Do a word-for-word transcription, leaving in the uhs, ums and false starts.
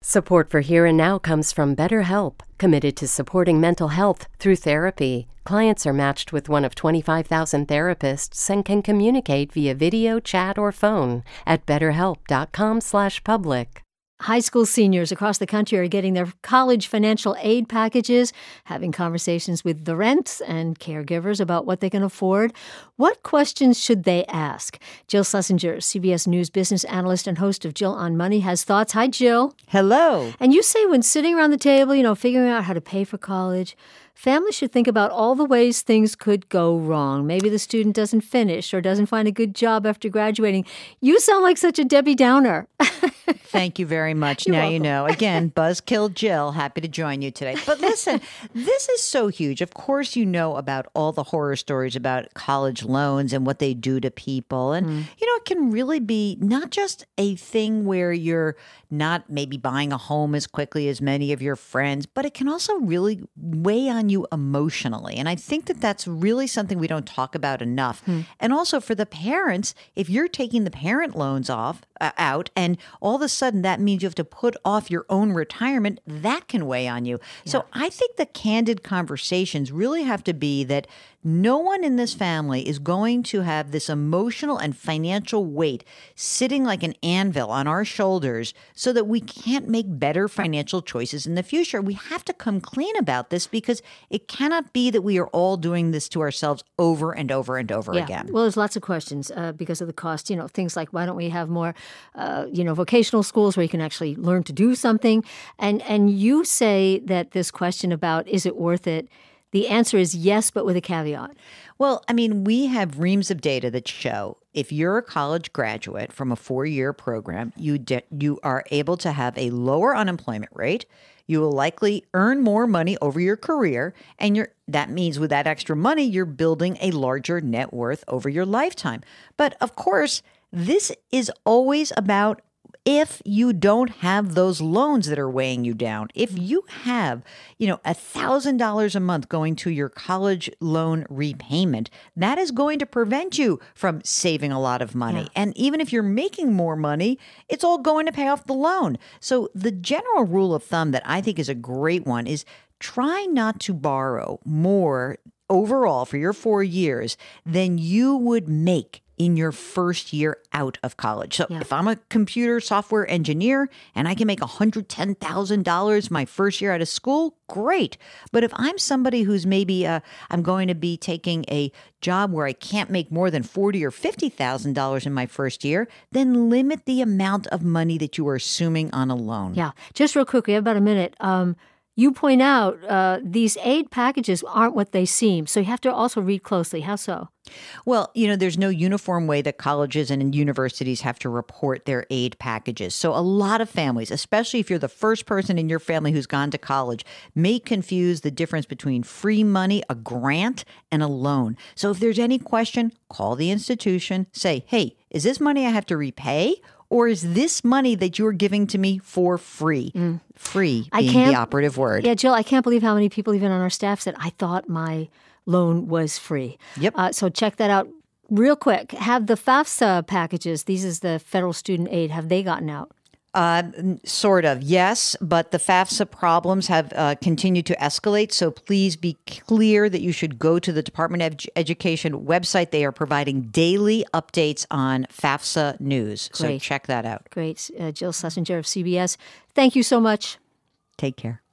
Support for Here and Now comes from BetterHelp, committed to supporting mental health through therapy. Clients are matched with one of twenty-five thousand therapists and can communicate via video, chat, or phone at betterhelp.com slash public. High school seniors across the country are getting their college financial aid packages, having conversations with the rents and caregivers about what they can afford. What questions should they ask? Jill Schlesinger, C B S News business analyst and host of Jill on Money, has thoughts. Hi, Jill. Hello. And you say when sitting around the table, you know, figuring out how to pay for college, families should think about all the ways things could go wrong. Maybe the student doesn't finish or doesn't find a good job after graduating. You sound like such a Debbie Downer. Thank you very much. You're now welcome. you know. Again, Buzzkill Jill, happy to join you today. But listen, this is so huge. Of course, you know about all the horror stories about college loans and what they do to people. And, mm. you know, it can really be not just a thing where you're not maybe buying a home as quickly as many of your friends, but it can also really weigh on you emotionally. And I think that that's really something we don't talk about enough. Mm. And also for the parents, if you're taking the parent loans off, uh, out, and all of a sudden that means you have to put off your own retirement, that can weigh on you. Yeah. So I think the candid conversations really have to be that no one in this family is going to have this emotional and financial weight sitting like an anvil on our shoulders so that we can't make better financial choices in the future. We have to come clean about this because it cannot be that we are all doing this to ourselves over and over and over yeah. again. Well, there's lots of questions uh, because of the cost. You know, things like why don't we have more, uh, you know, vocational schools where you can actually learn to do something? And and you say that this question about is it worth it? The answer is yes, but with a caveat. Well, I mean, we have reams of data that show if you're a college graduate from a four-year program, you de- you are able to have a lower unemployment rate. You will likely earn more money over your career, and you're, that means with that extra money, you're building a larger net worth over your lifetime. But of course, this is always about if you don't have those loans that are weighing you down. If you have, you know, one thousand dollars a month going to your college loan repayment, that is going to prevent you from saving a lot of money. Yeah. And even if you're making more money, it's all going to pay off the loan. So the general rule of thumb that I think is a great one is try not to borrow more overall for your four years than you would make in your first year out of college. So yeah. if I'm a computer software engineer and I can make one hundred ten thousand dollars my first year out of school, great. But if I'm somebody who's maybe uh, I'm going to be taking a job where I can't make more than forty thousand dollars or fifty thousand dollars in my first year, then limit the amount of money that you are assuming on a loan. Yeah. Just real quick, we have about a minute. Um, you point out uh, these aid packages aren't what they seem. So you have to also read closely. How so? Well, you know, there's no uniform way that colleges and universities have to report their aid packages. So a lot of families, especially if you're the first person in your family who's gone to college, may confuse the difference between free money, a grant, and a loan. So if there's any question, call the institution, say, hey, is this money I have to repay? Or is this money that you're giving to me for free? Mm. Free being the operative word. Yeah, Jill, I can't believe how many people even on our staff said, I thought my loan was free. Yep. Uh, so check that out real quick. Have the FAFSA packages, these is the federal student aid, have they gotten out? Uh, sort of, yes, but the FAFSA problems have uh, continued to escalate. So please be clear that you should go to the Department of Ed- Education website. They are providing daily updates on FAFSA news. Great. So check that out. Great. Uh, Jill Schlesinger of C B S. Thank you so much. Take care.